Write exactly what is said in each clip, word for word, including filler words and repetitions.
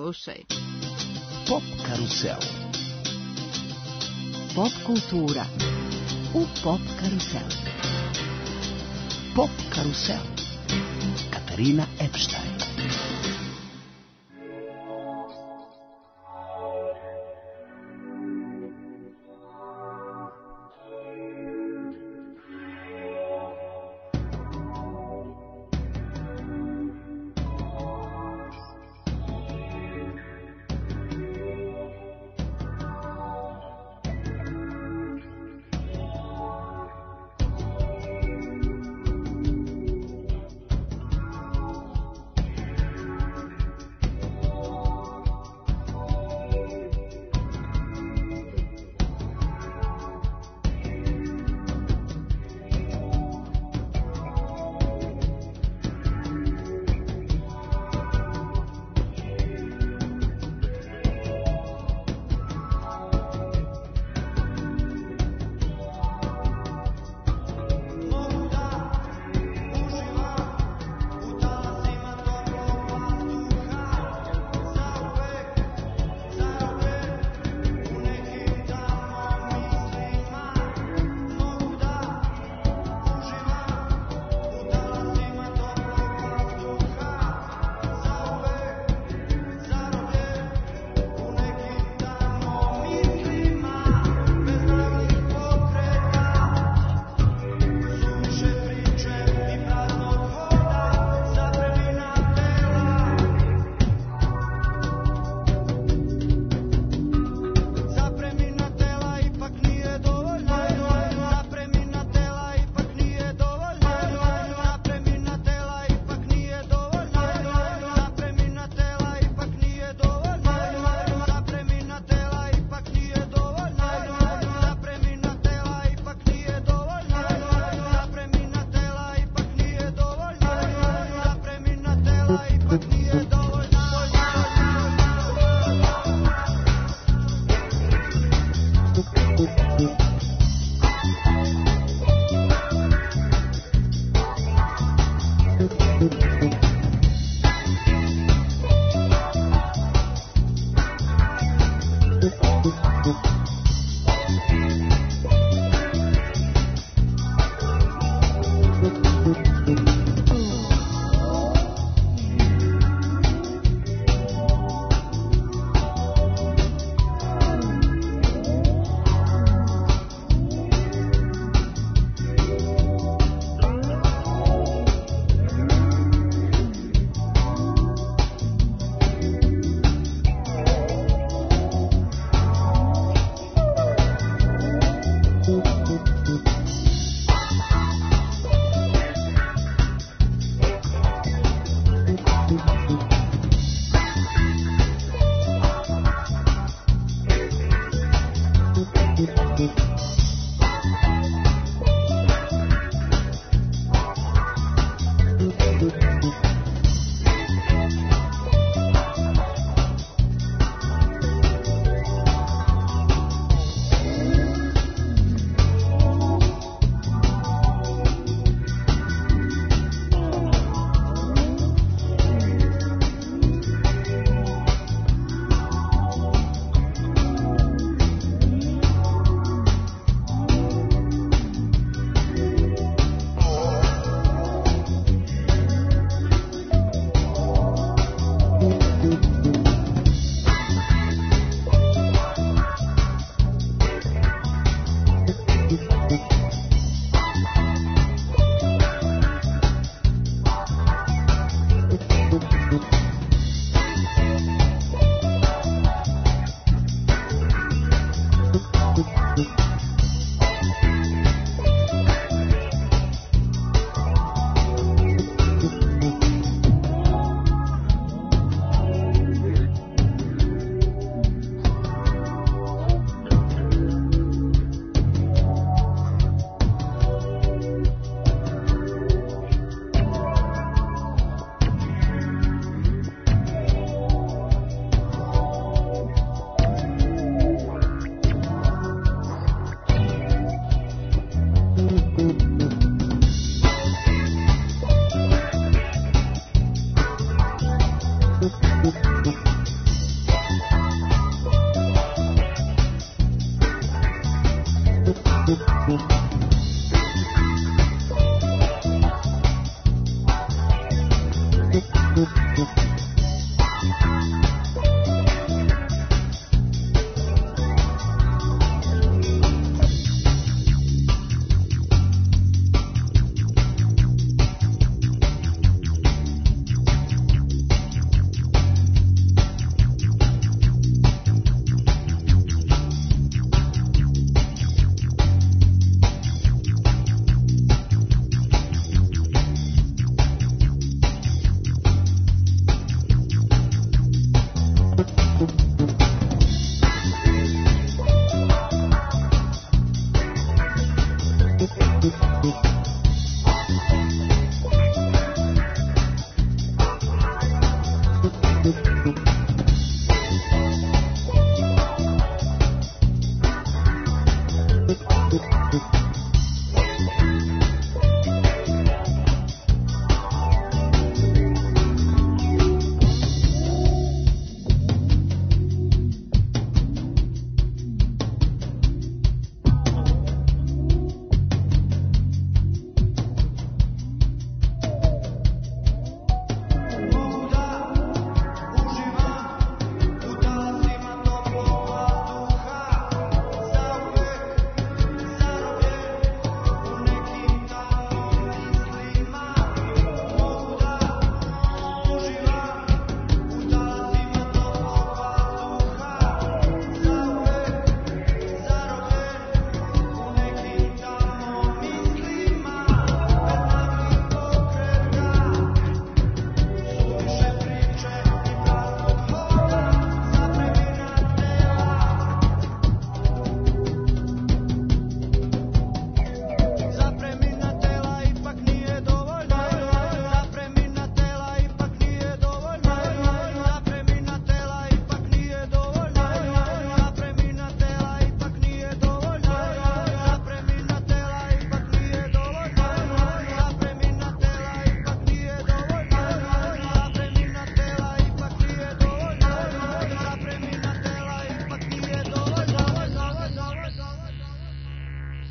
slušaj. Pop karusel. Pop kultura u Pop karusel. Pop karusel. Katarina Epstein.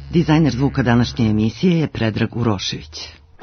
Dizajner zvuka današnje emisije je Predrag Urošević.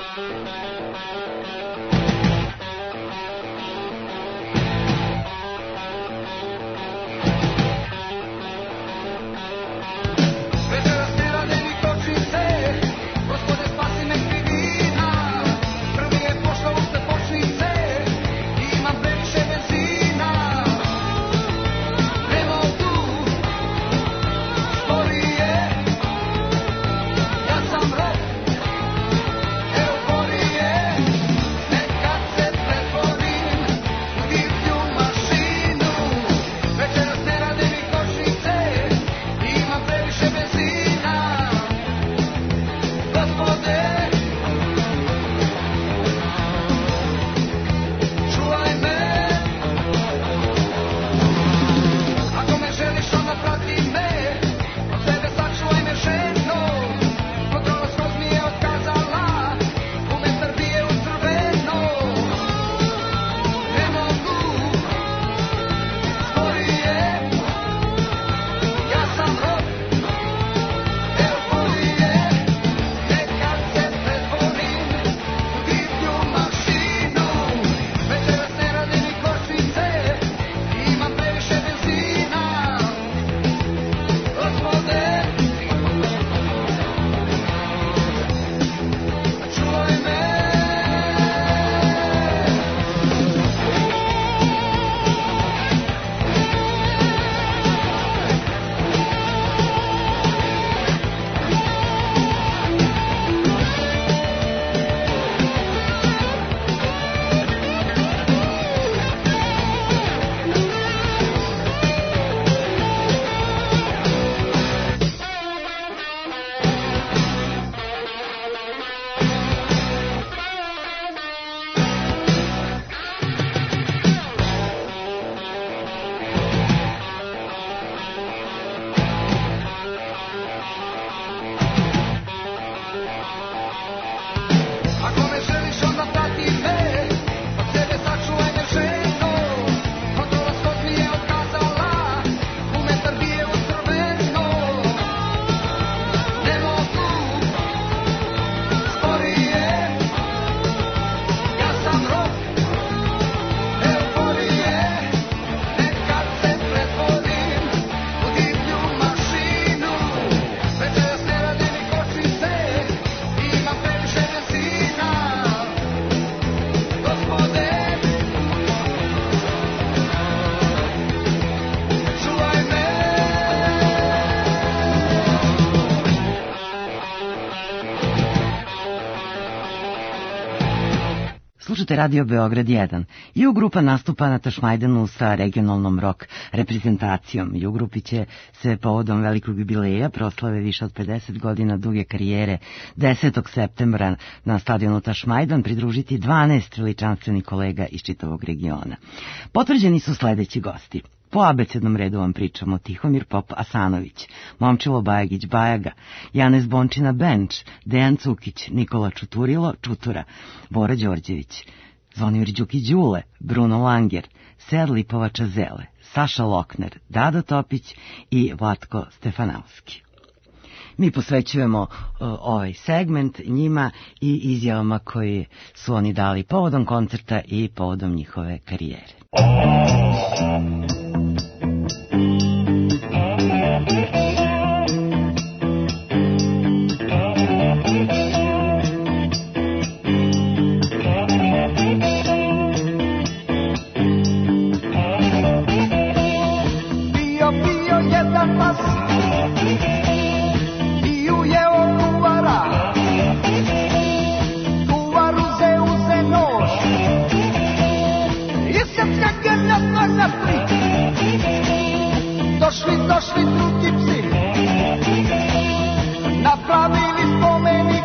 Slušate Radio Beograd jedan. Ju grupa nastupa na Tašmajdanu sa regionalnom rock reprezentacijom. Ju grupi će se povodom velikog jubileja proslave više od pedeset godina duge karijere desetog septembra na stadionu Tašmajdan pridružiti dvanaest veličanstvenih kolega iz čitavog regiona. Potvrđeni su sledeći gosti. Po abecednom redu vam pričamo Tihomir Pop Asanović, Momčilo Bajagić Bajaga, Janez Bončina Benč, Dejan Cukić, Nikola Čuturilo Čutura, Bora Đorđević, Zvonimir Đuki Đule, Bruno Langer, Ser Lipovača Zele, Saša Lokner, Dado Topić i Vlatko Stefanovski. Mi posvećujemo uh, ovaj segment njima i izjavama koje su oni dali povodom koncerta i povodom njihove karijere. Došli, došli drugi psi, napravili spomenik,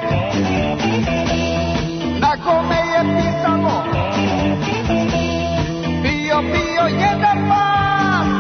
na kome je pisalo, bio, bio jedan pas.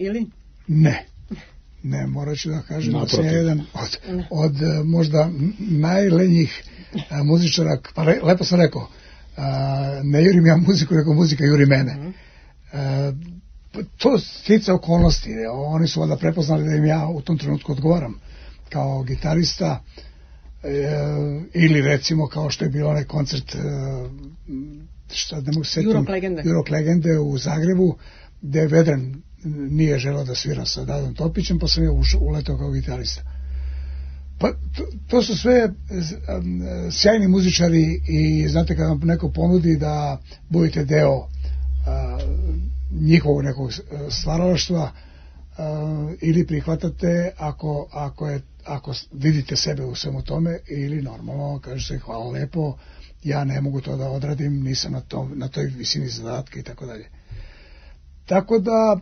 ili? Ne. Ne, morat ću da kažem da sam Naprotiv. jedan od, od e, možda najlenjih e, muzičara, pa re, lepo sam rekao, e, ne jurim ja muziku, nego muzika juri mene. E, to stice okolnosti, oni su valjda prepoznali da im ja u tom trenutku odgovaram kao gitarista, e, ili recimo kao što je bilo onaj koncert, e, šta ne mogu setim, Jurok legende. Jurok legende u Zagrebu, gde Vedran nije želeo da svira sa Dadom Topićem, pa sam ja ušao, uletao kao gitarista. Pa to, to su sve um, sjajni muzičari i znate kad vam neko ponudi da budete deo uh, njihovog nekog stvaralaštva, uh, ili prihvatate ako, ako, je, ako vidite sebe u svemu tome, ili normalno kažete hvala lepo, ja ne mogu to da odradim, nisam na, tom, na toj visini zadatka i tako dalje. Tako da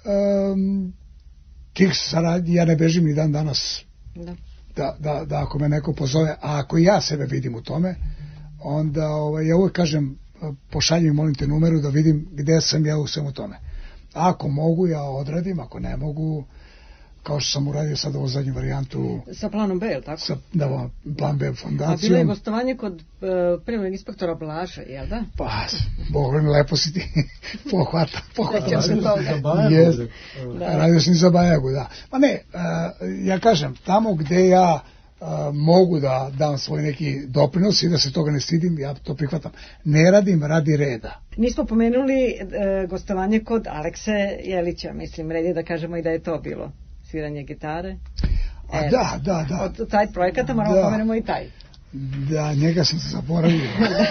um, tih saradnji ja ne bežim ni dan danas Da. Da, da, da ako me neko pozove, a ako ja sebe vidim u tome, onda ovaj, ja uvek kažem pošalji mi molim te numeru da vidim gde sam ja u svemu tome. Ako mogu ja odradim, ako ne mogu, kao što sam uradio sad ovu zadnju varijantu Sa planom B, je li tako? sa da, plan B A bilo je fondacijom. gostovanje kod uh, privrednog inspektora Blaša, jel da? Pa, Bog mi lepo si ti pohvata, pohvata. Sećam se toga. Jest. Da. Radio sam i za Bajagu, da. Pa ne, uh, ja kažem, tamo gde ja uh, mogu da dam svoj neki doprinos i da se toga ne stidim, ja to prihvatam. Ne radim radi reda. Nismo pomenuli uh, gostovanje kod Alekse Jelića, mislim, red je da kažemo i da je to bilo sviranje gitare. A E, da, da, da. Od taj projekata moramo Da. pomenemo i taj. Da, njega sam se zaboravio.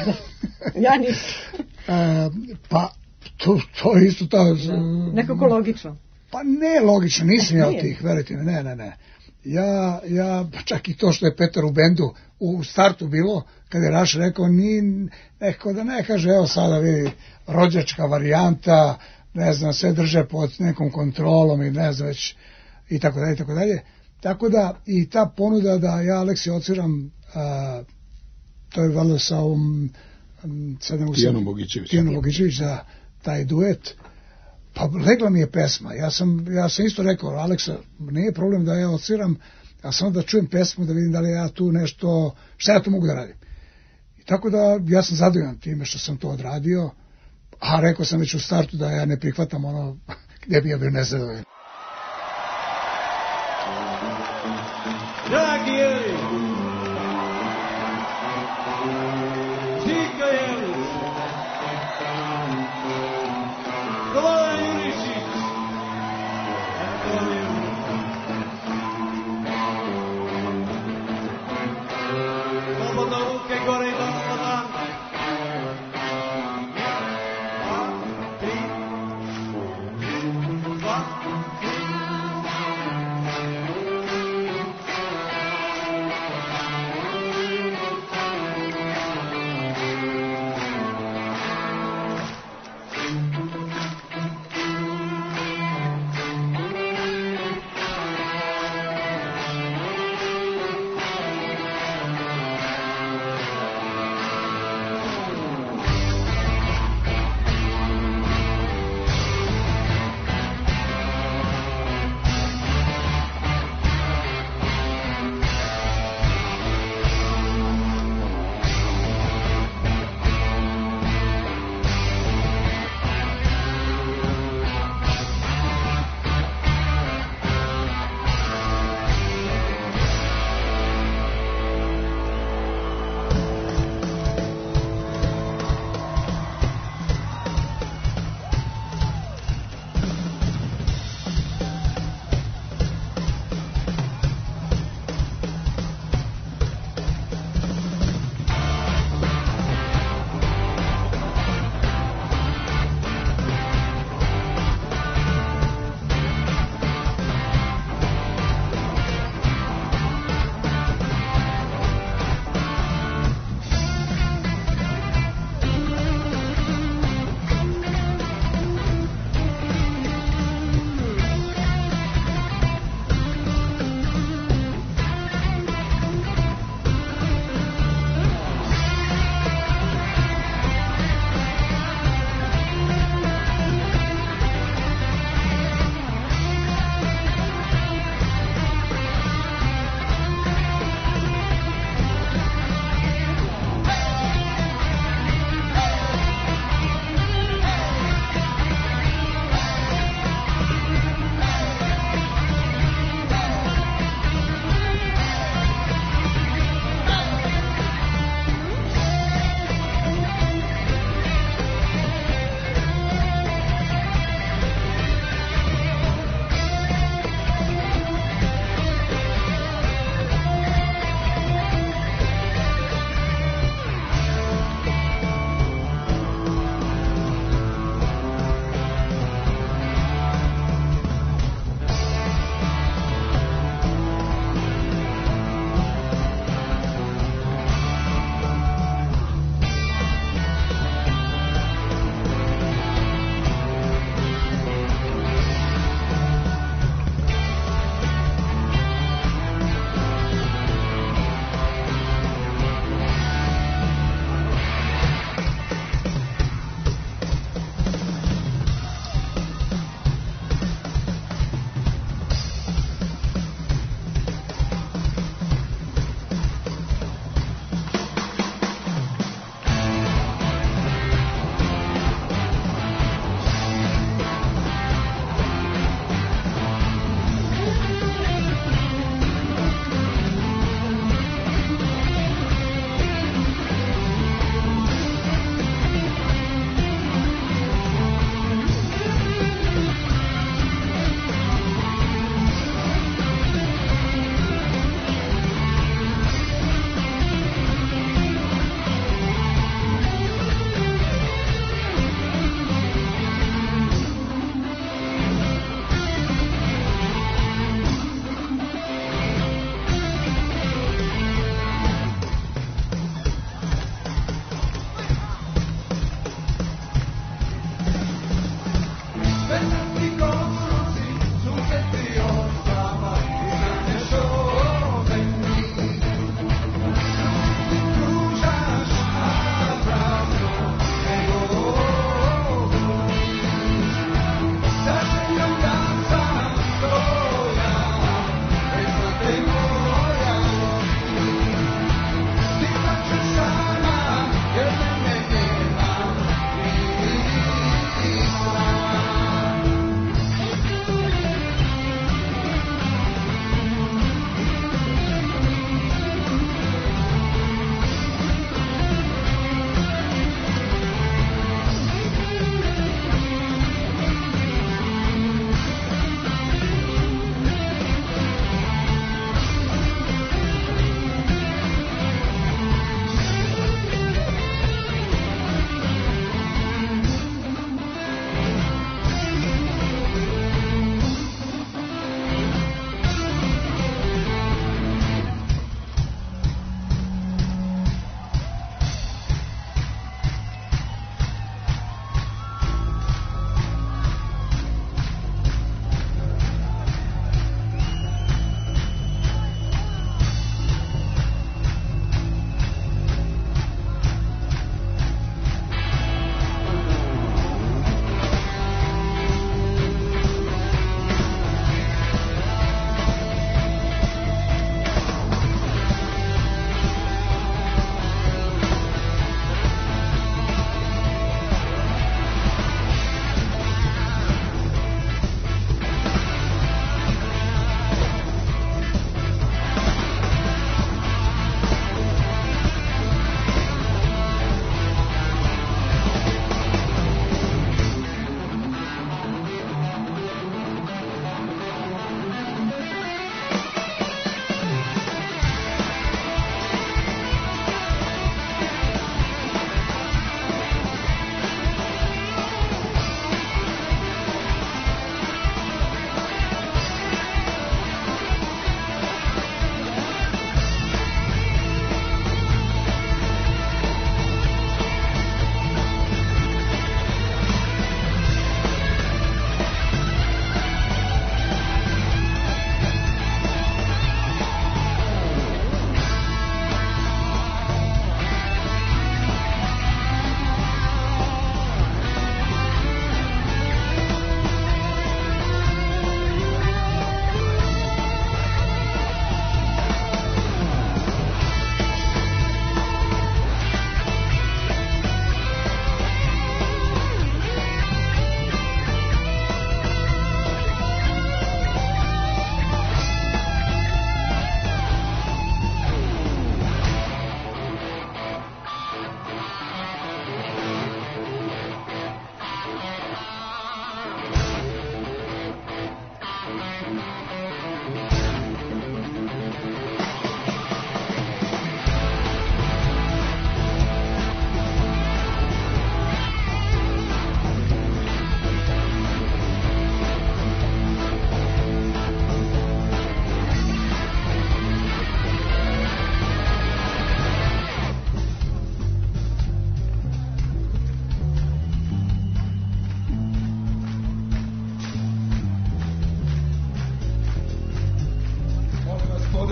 Ja nisam. E, pa, to, to je isto ta... Nekako logično. Pa ne logično, nisam ja od Nije. tih, verujte mi, ne, ne, ne. Ja, ja, čak i to što je Petar u bendu u startu bilo, kada je Raš rekao, ni, neko da ne kaže, evo sada vidi, rođačka varijanta, ne znam, sve drže pod nekom kontrolom i ne znam već, i tako dalje, i tako dalje. Tako da, i ta ponuda da ja Aleksi odsviram, a, to je valjda sa ovom, sad ne mogu Tijanom Bogićević. Tijanom Bogićević, da, taj duet, pa legla mi je pesma. Ja sam, ja sam isto rekao, Aleksa, nije problem da ja odsviram, a samo da čujem pesmu, da vidim da li ja tu nešto, šta ja tu mogu da radim. I tako da ja sam zadovoljan time što sam to odradio, a rekao sam već u startu da ja ne prihvatam ono gde bi ja bio nezadovoljan. Dragi Jelić, Žika Jelić, Slobodan Jurišić, slobodno ruke gore i dole na dan. Dva, tri, dva,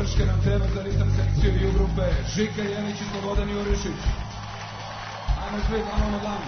podrške nam treba za ritam sekciju i u grupe Žika Jelić i Slobodan Jurišić. Ajmo svi, glavno dan.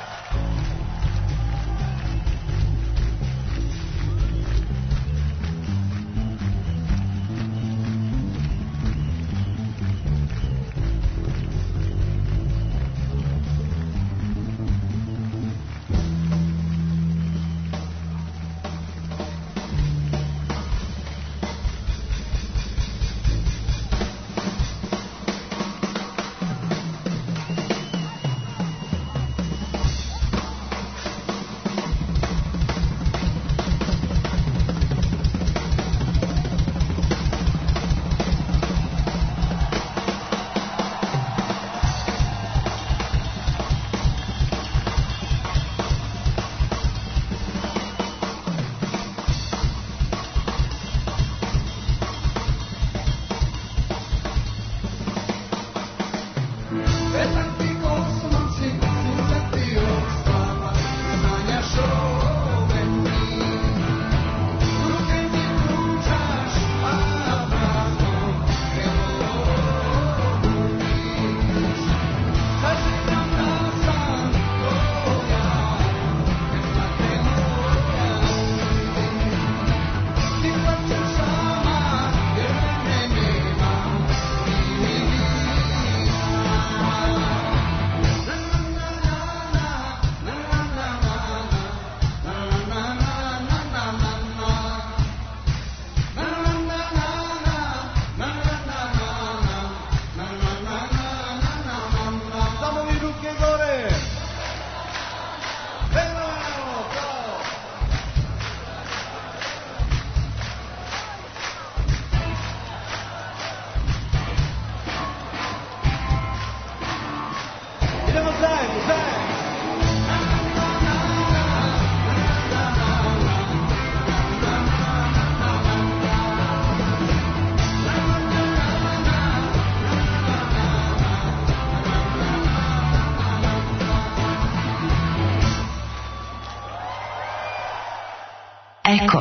Eko.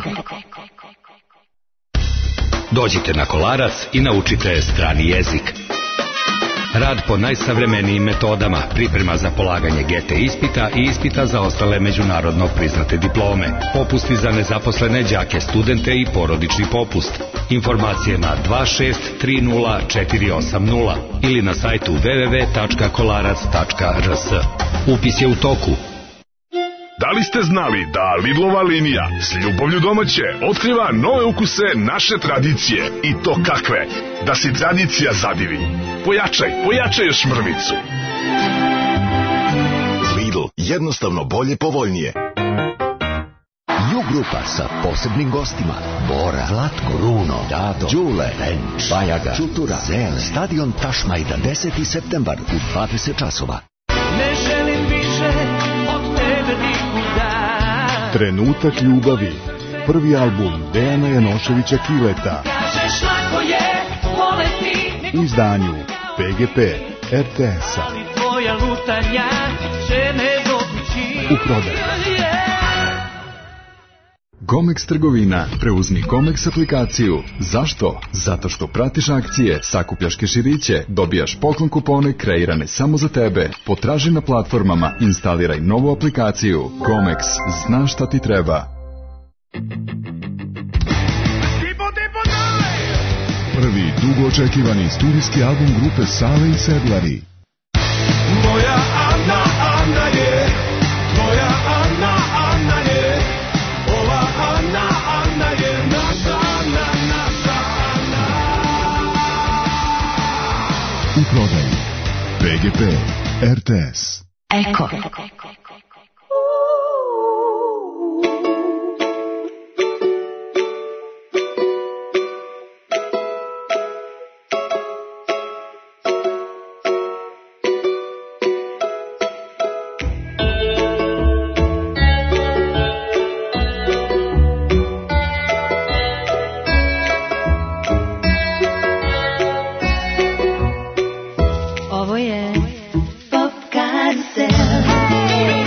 Dođite na Kolarac i naučite strani jezik. Rad po najsavremenijim metodama, priprema za polaganje G T ispita i ispita za ostale međunarodno priznate diplome. Popusti za nezaposlene đake, studente i porodični popust. Informacije na dva šest tri nula četiri osam nula ili na sajtu w w w tačka kolarac tačka r s. Upis je u toku. Da li ste znali da Lidlova linija s ljubavlju domaće otkriva nove ukuse naše tradicije i to kakve? Da si tradicija zadivi. Pojačaj, pojačaj još mrvicu. Lidl, jednostavno bolje, povoljnije. Jugrupa sa posebnim gostima: Bora, Zlatko, Runo, Dado, Đule, Renč, Bajaga, Čutura, Zel, stadion Tašmajdan, deseti septembar u dvadeset časova. Ne želim više od tebe nikuda. Trenutak ljubavi, prvi album Dejana Janoševića Kileta. Kažeš lako je voleti. U izdanju P G P R T S-a. Ali tvoja lutanja će ne doći. U prodaju. Comex trgovina. Preuzmi Comex aplikaciju. Zašto? Zato što pratiš akcije, sakupljaš keširiće, dobijaš poklon kupone kreirane samo za tebe. Potraži na platformama, instaliraj novu aplikaciju. Comex, znaš šta ti treba. Prvi dugo očekivani studijski album grupe Sale i Sedlari. Moja Ana, Ana je, moja Ana, Ana je, ova Ana, Ana je naša Ana, naša Ana. U prodaju P G P R T S. Eko. Ovo je Pop Karusel.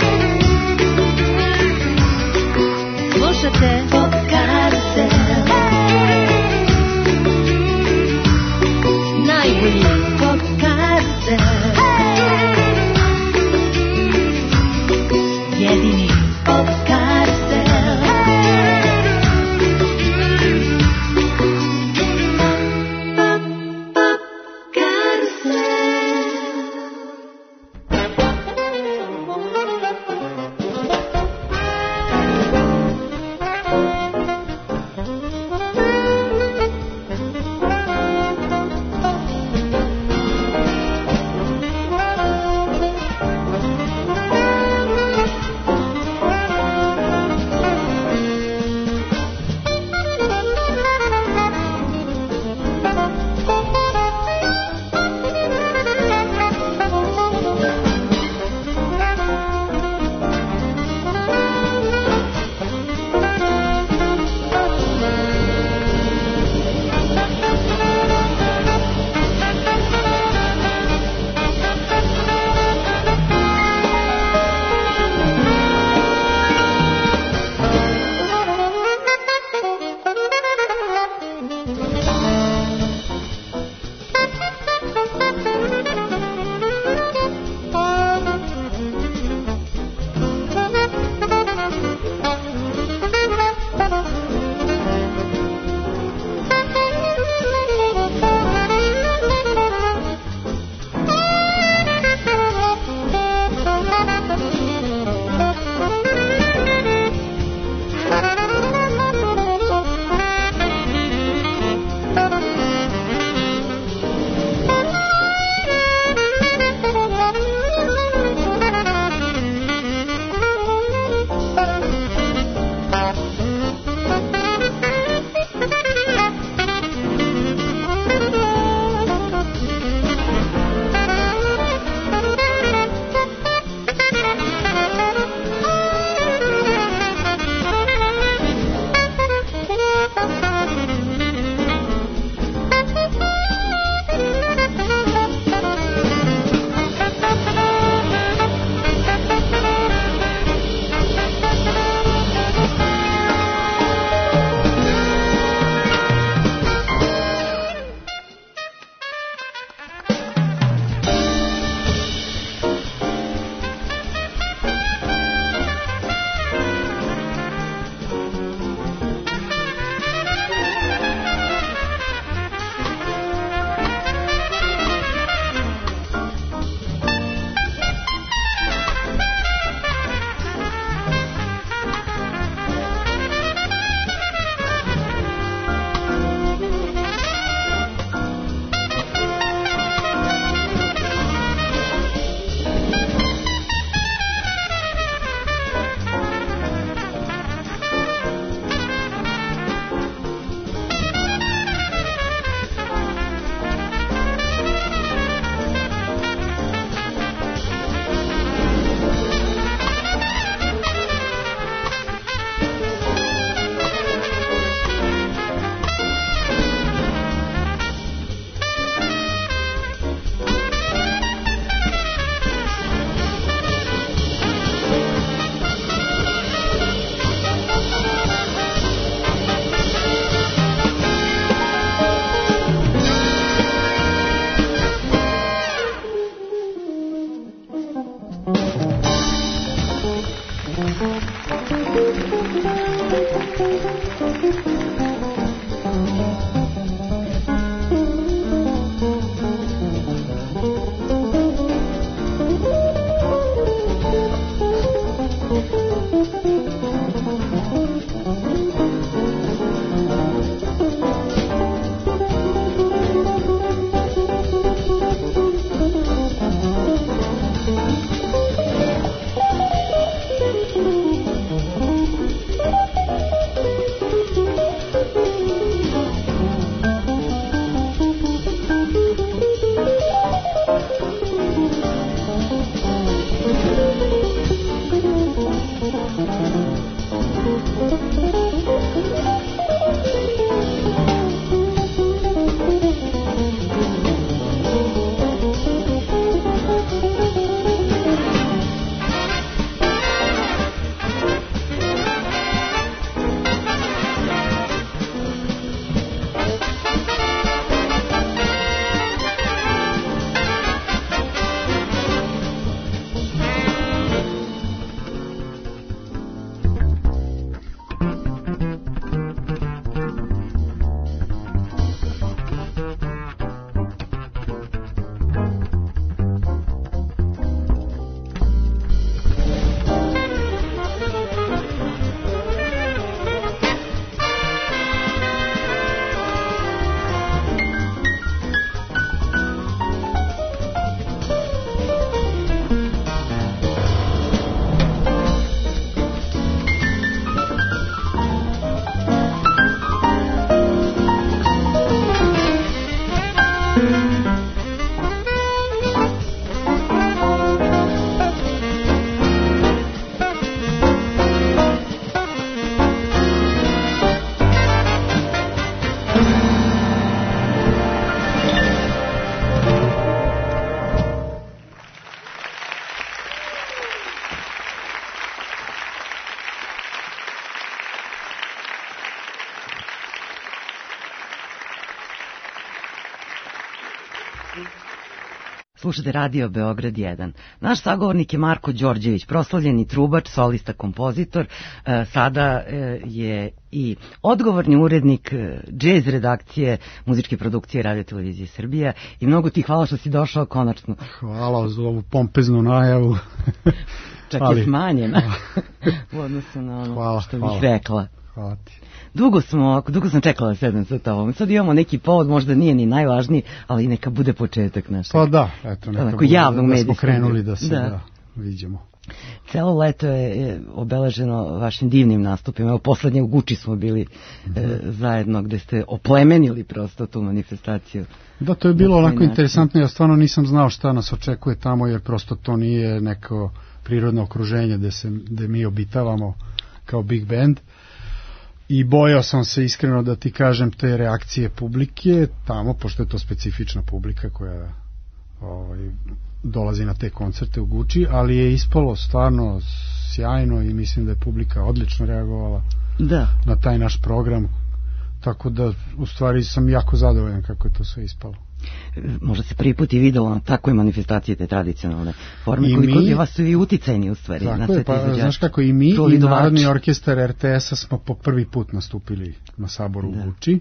Slušate Radio Beograd jedan. Naš sagovornik je Marko Đorđević, proslavljeni trubač, solista, kompozitor. E, sada e, je i odgovorni urednik e, džez redakcije muzičke produkcije Radio Televizije Srbija i mnogo ti hvala što si došao konačno. Hvala za ovu pompeznu najavu. Čak Ali... je smanjena u odnosu na ono hvala, što bih hvala. rekla. Hvala ti. Dugo smo, dugo sam čekala da sedem sa tobom. Sad imamo neki povod, možda nije ni najvažniji, ali neka bude početak našeg. Pa da, eto, neka onako, bude javnog da smo krenuli da se da. Da, vidimo. Celo leto je obeleženo vašim divnim nastupima. Evo, poslednje u Guči smo bili mm-hmm. e, zajedno, gde ste oplemenili prosto tu manifestaciju. Da, to je bilo onako način. Interesantno. Ja stvarno nisam znao šta nas očekuje tamo, jer prosto to nije neko prirodno okruženje gde, se, gde mi obitavamo kao big band. I bojao sam se iskreno da ti kažem te reakcije publike tamo, pošto je to specifična publika koja ovaj, dolazi na te koncerte u Guči, ali je ispalo stvarno sjajno i mislim da je publika odlično reagovala da. na taj naš program, tako da u stvari sam jako zadovoljan kako je to sve ispalo. Možda se prvi put i videlo na takvoj manifestaciji te tradicionalne forme, I koliko mi, vas su i uticajni u stvari. Tako na je, pa znaš kako i mi i Narodni orkestar er te es-a smo po prvi put nastupili na Saboru da. u Guči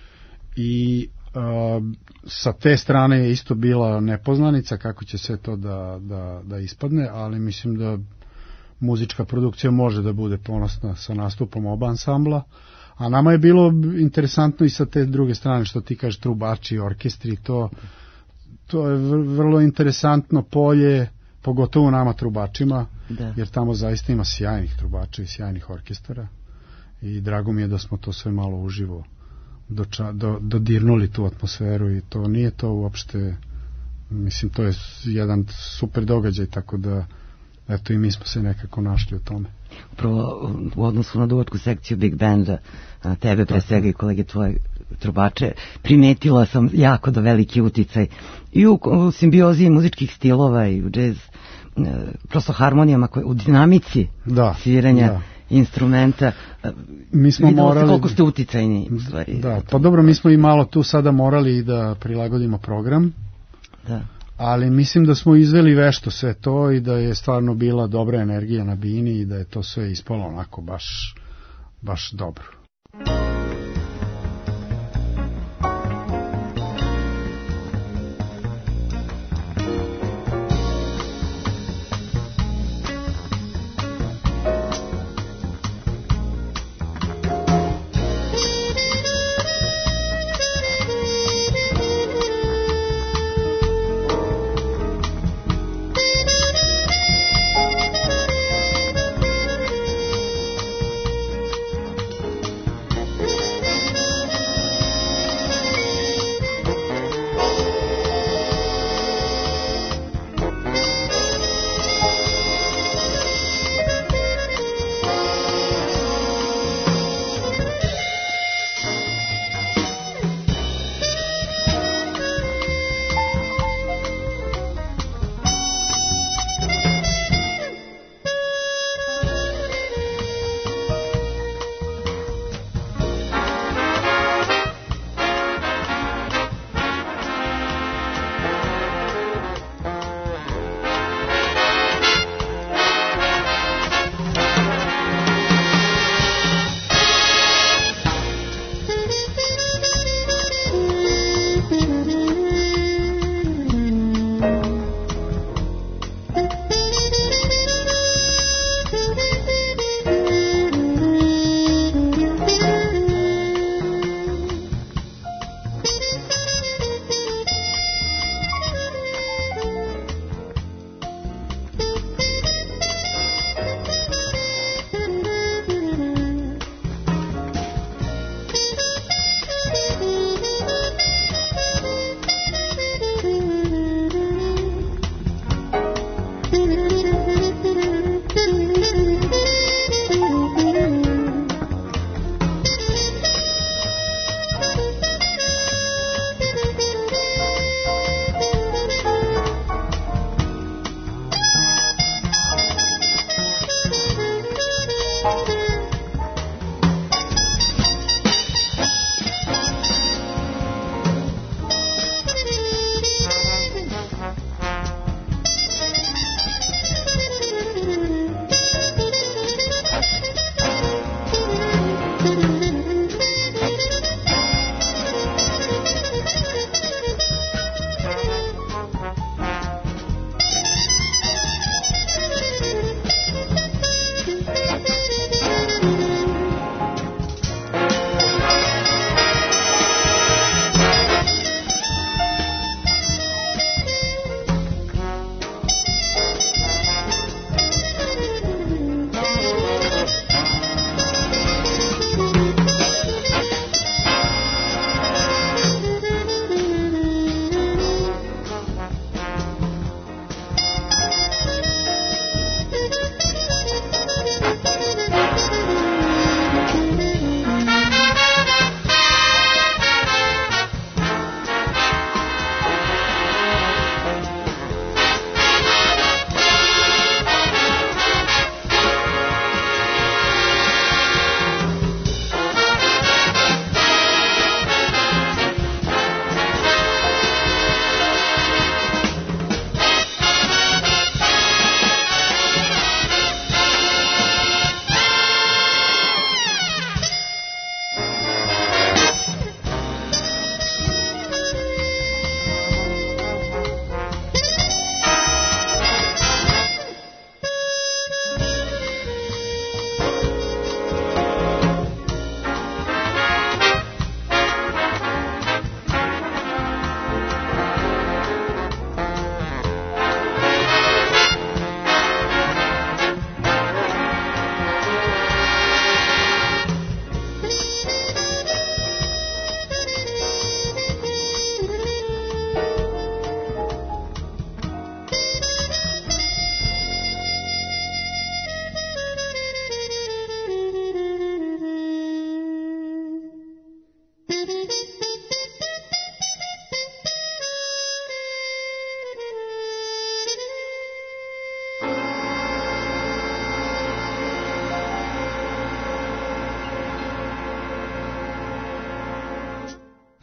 i uh, sa te strane je isto bila nepoznanica kako će sve to da, da, da ispadne, ali mislim da muzička produkcija može da bude ponosna sa nastupom oba ansambla. A nama je bilo interesantno i sa te druge strane, što ti kažeš, trubači, orkestri, to, to je vrlo interesantno polje, pogotovo nama trubačima, da. jer tamo zaista ima sjajnih trubača i sjajnih orkestara i drago mi je da smo to sve malo uživo doča, do, dodirnuli tu atmosferu i to nije to uopšte, mislim, to je jedan super događaj, tako da eto i mi smo se nekako našli u tome. Upravo u odnosu na duvačku sekciju Big Banda, tebe pre svega i kolege tvoje trubače, primetila sam jako da veliki uticaj i u, u simbiozi muzičkih stilova i u džez, prosto harmonijama, koje, u dinamici da, sviranja da. instrumenta. Mi smo vidjelo morali... se koliko ste uticajni u stvari. Da, pa dobro, mi smo i malo tu sada morali da prilagodimo program. Da. Ali mislim da smo izveli vešto sve to i da je stvarno bila dobra energija na bini i da je to sve ispalo onako baš, baš dobro.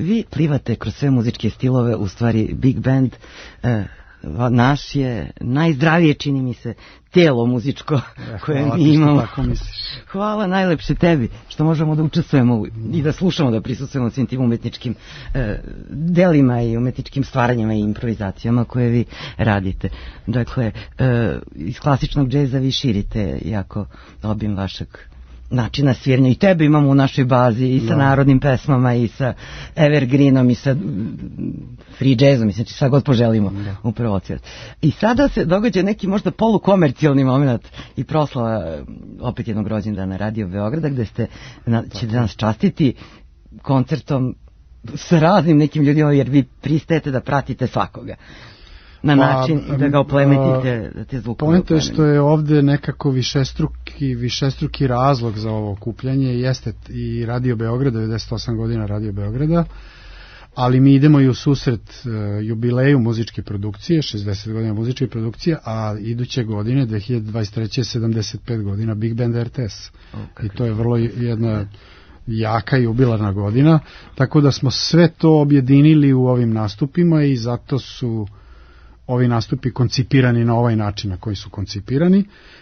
vi plivate kroz sve muzičke stilove, u stvari big band, e, naš je najzdravije, čini mi se, telo muzičko e, koje mi imamo. Tako misliš. Hvala najlepše tebi što možemo da učestvujemo i da slušamo, da prisustvujemo svim tim umetničkim e, delima i umetničkim stvaranjima i improvizacijama koje vi radite. Dakle, e, iz klasičnog džeza vi širite jako obim vašeg načina sviranja i tebe imamo u našoj bazi i sa da. Narodnim pesmama i sa evergreenom i sa free jazzom, mislim, sad god poželimo da. Upravo odsvijet. I sada se događa neki možda polukomercijalni moment i proslava opet jednog rođendana Radio Beograda gde ste, na, ćete nas častiti koncertom sa raznim nekim ljudima jer vi pristajete da pratite svakoga na način pa, da ga oplemetite, da te zvukove. Poenta je što je ovde nekako višestruki, višestruki razlog za ovo okupljanje, jeste i Radio Beograda, devedeset osam godina Radio Beograda, ali mi idemo i u susret uh, jubileju muzičke produkcije, šezdeset godina muzičke produkcije, a iduće godine, dve hiljade dvadeset treće sedamdeset pet godina Big Band R T S. Oh, I to je vrlo jedna jaka jubilarna godina, tako da smo sve to objedinili u ovim nastupima i zato su ovi nastupi koncipirani na ovaj način na koji su koncipirani.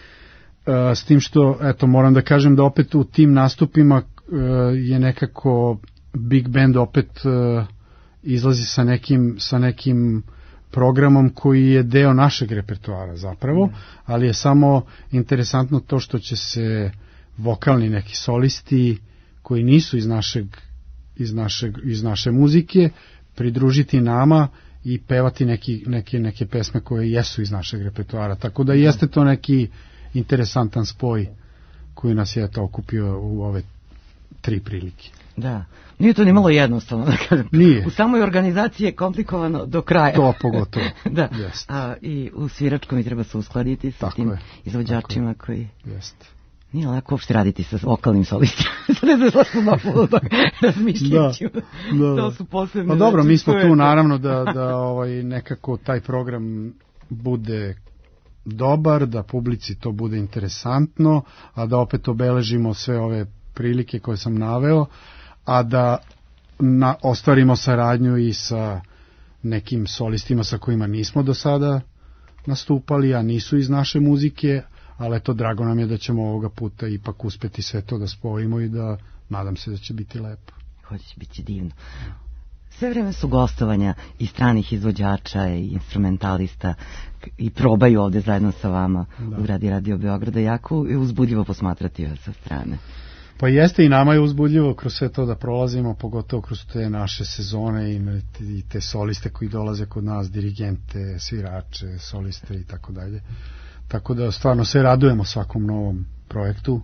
E, s tim što, eto, moram da kažem da opet u tim nastupima e, je nekako Big Band opet e, izlazi sa nekim, sa nekim programom koji je deo našeg repertoara zapravo, mm. ali je samo interesantno to što će se vokalni neki solisti koji nisu iz našeg, iz našeg, iz naše muzike pridružiti nama i pevati neki, neke, neke pesme koje jesu iz našeg repertoara. Tako da jeste to neki interesantan spoj koji nas je to okupio u ove tri prilike. Da, nije to ni malo jednostavno, da kažem. Nije. U samoj organizaciji je komplikovano do kraja. To pogotovo. Da, a, i u sviračkom i treba se uskladiti sa tako tim je. izvođačima koji... Jeste. Nije lako uopšte raditi sa vokalnim solistima. Sad ne znam što smo došli do razmišljajući. Da, da. To su posebne... Pa dobro, mi smo tu naravno da, da ovaj, nekako taj program bude dobar, da publici to bude interesantno, a da opet obeležimo sve ove prilike koje sam naveo, a da na, ostvarimo saradnju i sa nekim solistima sa kojima nismo do sada nastupali, a nisu iz naše muzike, ali eto, drago nam je da ćemo ovoga puta ipak uspeti sve to da spojimo i da nadam se da će biti lepo. Hoće biti divno. Sve vreme su gostovanja i stranih izvođača i instrumentalista i probaju ovde zajedno sa vama da. U Radi Radio Beograda. Jako je uzbudljivo posmatrati vas sa strane. Pa jeste i nama je uzbudljivo kroz sve to da prolazimo, pogotovo kroz te naše sezone i te soliste koji dolaze kod nas, dirigente, svirače, soliste i tako dalje. Tako da stvarno se radujemo svakom novom projektu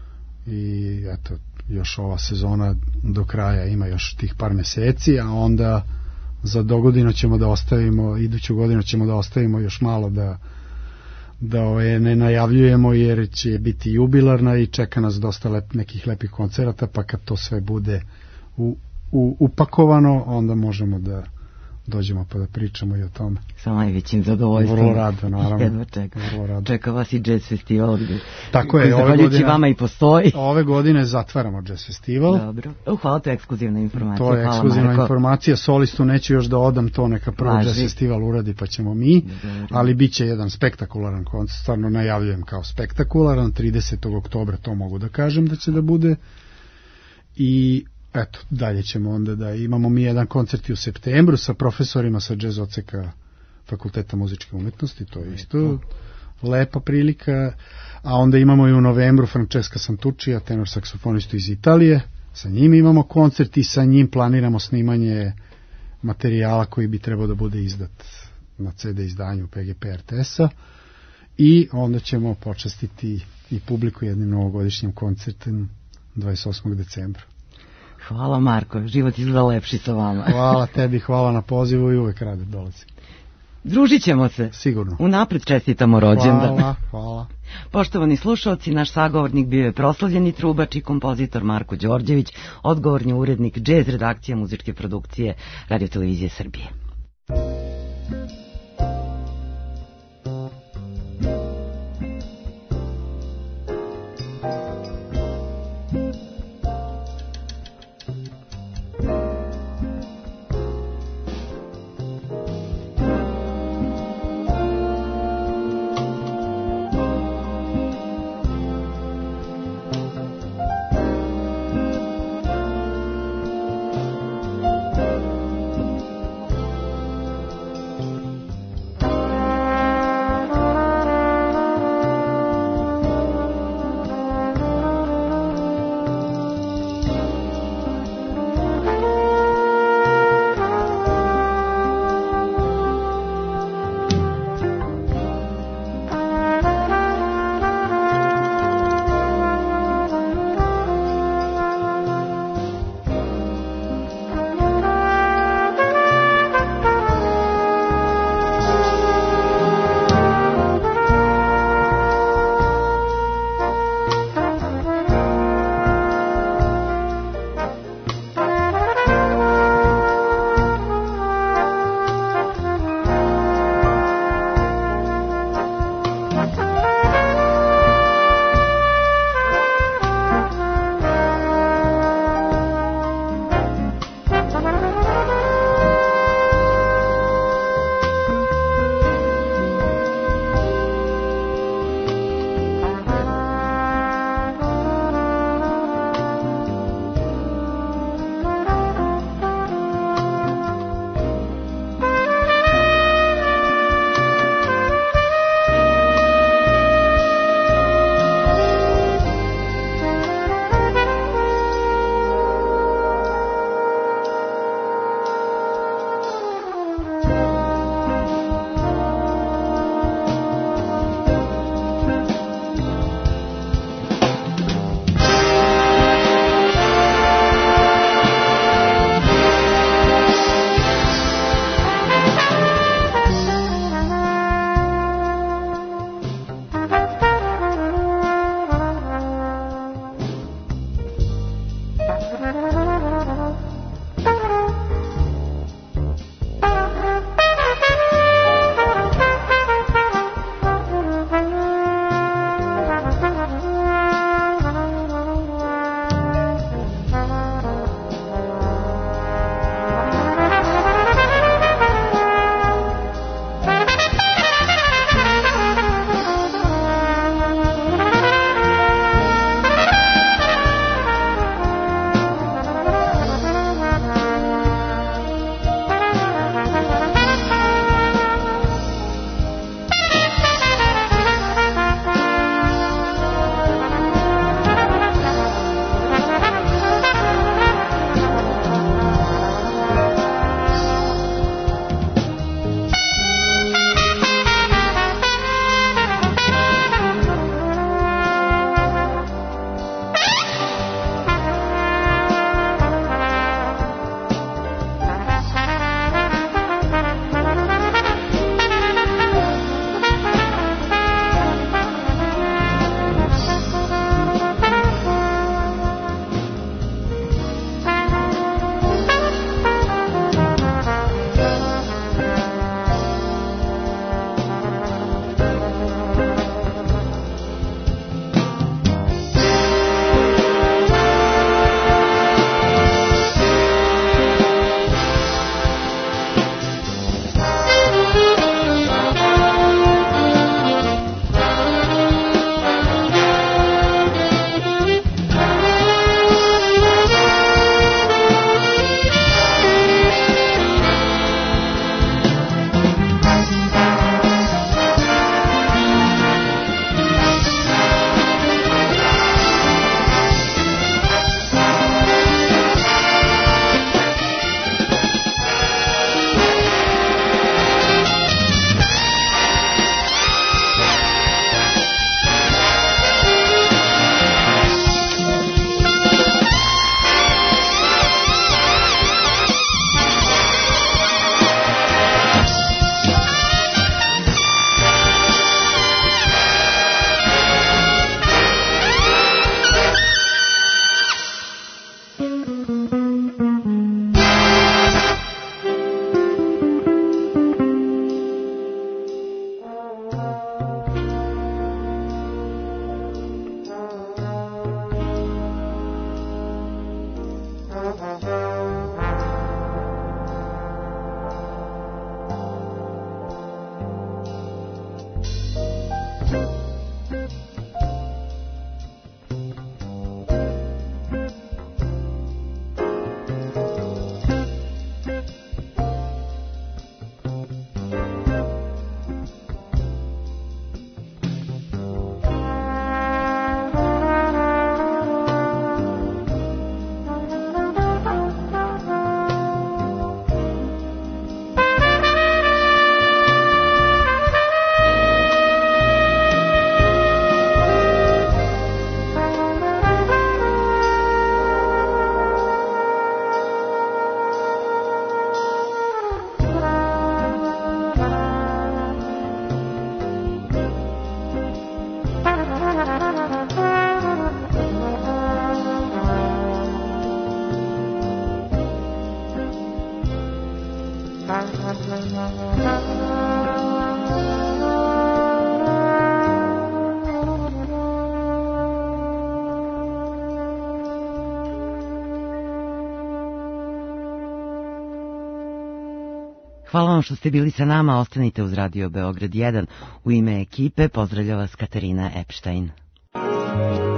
i eto, još ova sezona do kraja ima još tih par meseci, a onda za dogodinu ćemo da ostavimo, iduću godinu ćemo da ostavimo još malo da da ove ne najavljujemo jer će biti jubilarna i čeka nas dosta lep, nekih lepih koncerata, pa kad to sve bude u, u, upakovano, onda možemo da dođemo pa da pričamo i o tome. Sa najvećim zadovoljstvom. Vrlo rado, naravno. Jedva čeka. Vrlo rado. Čeka vas i jazz festival. Gde, tako je, ove godine, vama i postoji. Ove godine zatvaramo jazz festival. Dobro. U, hvala, to je ekskluzivna informacija. To je hvala, ekskluzivna Marko. informacija. Solistu neću još da odam to, neka prvo Laži. jazz festival uradi pa ćemo mi. Dobro. Ali bit će jedan spektakularan koncert, stvarno najavljujem kao spektakularan. tridesetog oktobra to mogu da kažem da će da bude. I eto, dalje ćemo onda da imamo mi jedan koncert i u septembru sa profesorima sa jazz odseka Fakulteta muzičke umetnosti, to je isto lepa prilika, a onda imamo i u novembru Francesca Santuccija, tenor saksofonistu iz Italije, sa njim imamo koncert i sa njim planiramo snimanje materijala koji bi trebao da bude izdat na ce de izdanju P G P R T S-a i onda ćemo počastiti i publiku jednim novogodišnjim koncertom dvadeset osmog decembra. Hvala Marko, život izgleda lepši sa vama. Hvala tebi, hvala na pozivu i uvek rado dolazim. Družit ćemo se. Sigurno. Unapred čestitamo rođendan. Hvala, hvala. Poštovani slušalci, naš sagovornik bio je proslavljeni trubač i kompozitor Marko Đorđević, odgovorni urednik džez redakcije muzičke produkcije Radio Televizije Srbije. Hvala vam što ste bili sa nama, ostanite uz Radio Beograd jedan. U ime ekipe pozdravlja vas Katarina Epštajn.